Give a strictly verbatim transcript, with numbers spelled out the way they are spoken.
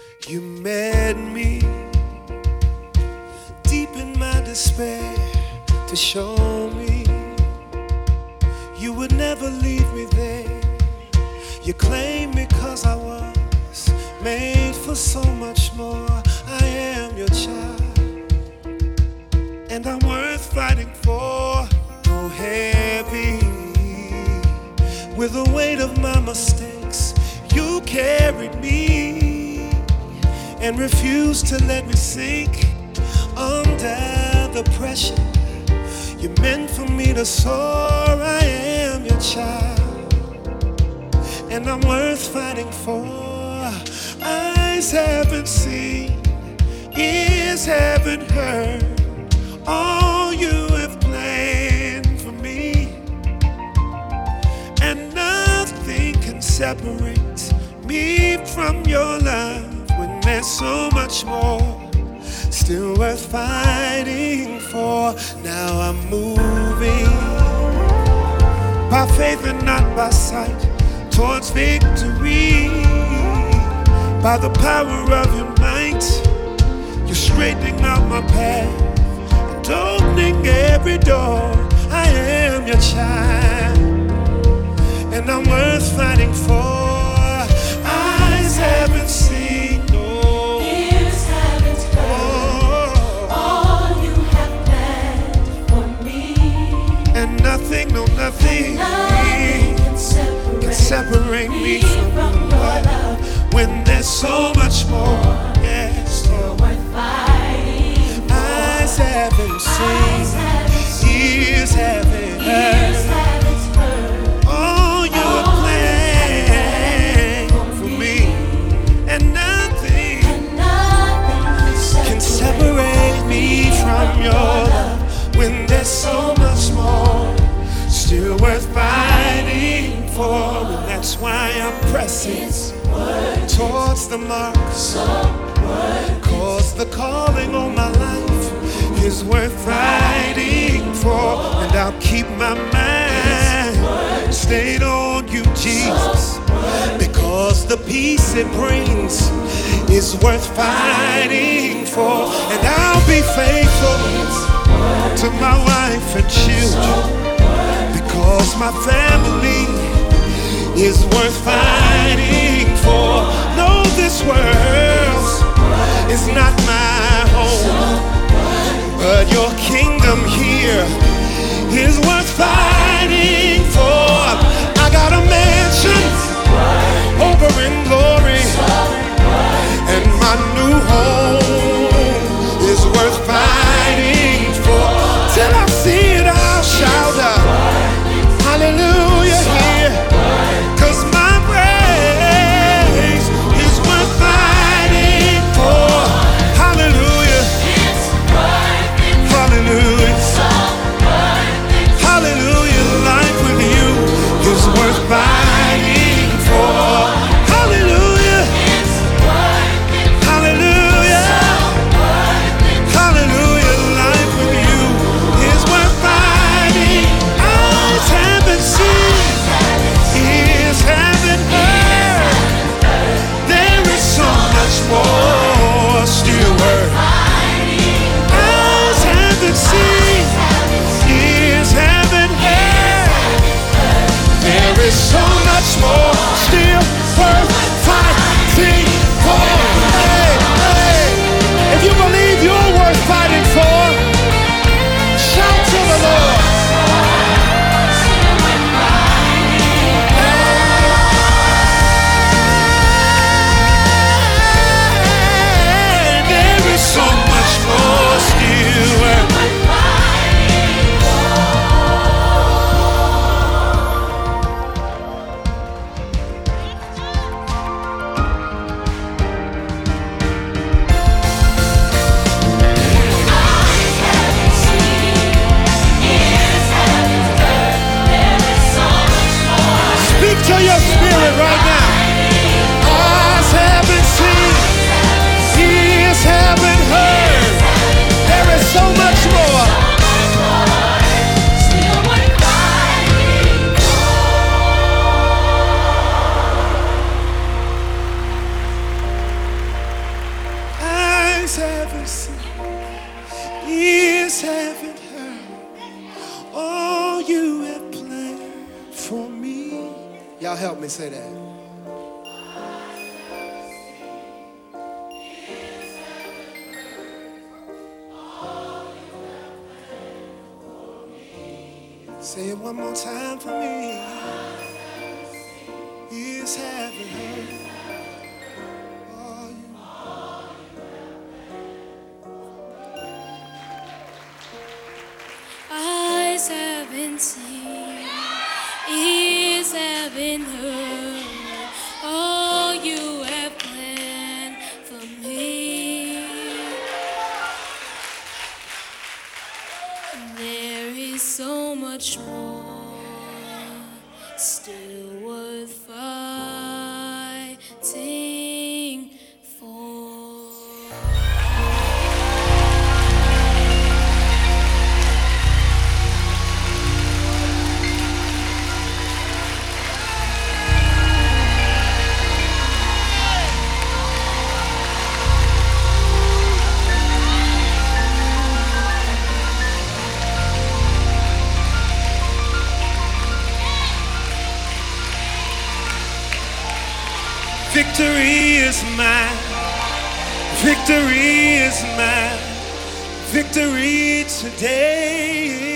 You met me deep in my despair to show me you would never leave me there. You claimed me 'cause I was made for so much more. I am your child, and I'm worth fighting for. Oh, heavy with the weight of my mistakes, you carried me and refused to let me sink under the pressure you meant for me to soar. I am your child, and I'm worth fighting for. Eyes haven't seen, ears haven't heard all you have planned for me, and nothing can separate me from your love when there's so much more still worth fighting for. Now I'm moving by faith and not by sight towards victory. By the power of your might, you're straightening out my path and opening every door. I am your child, and I'm worth fighting for. Eyes haven't seen, no, ears haven't heard oh, all you have planned for me, and nothing, no nothing, and nothing can separate, can separate me from, from your love when there's so much more. Yes, still worth fighting for. Eyes haven't seen, Eyes haven't seen, ears haven't heard ears haven't heard all you have planned for me, and nothing and nothing can separate me from your love when there's so much more still worth fighting for. And that's why I'm pressing towards the mark, cause the calling on my life is worth fighting for. And I'll keep my mind stayed on you, Jesus, because the peace it brings is worth fighting for. And I'll be faithful to my wife and children, because my family is worth fighting for. No, this world is not my home, but your kingdom here is worth fighting for. I got a mansion over in glory, and my new home is worth fighting for. Till I see it, I'll shout out hallelujah here, 'cause my praise is worth fighting for. Hallelujah, hallelujah, hallelujah. Life with you is worth fighting for. Hallelujah, hallelujah, hallelujah. Life with you is worth fighting. Eyes haven't seen, ears haven't heard. There is so much more still worth. Eyes haven't seen, ears haven't heard. There is so much more still worth fighting for. Hey, hey. If you believe you're worth fighting for, shout to the Lord. There is so much more still worth. Speak to your spirit right now. Eyes haven't seen, ears haven't heard. There is so much more. still worth fighting for. Y'all help me say that. Say it one more time for me. Ears haven't heard all you. Eyes haven't seen, ears haven't heard all you have planned for me. There is so much more still worth fighting for. Victory is mine. Victory is mine. Victory today.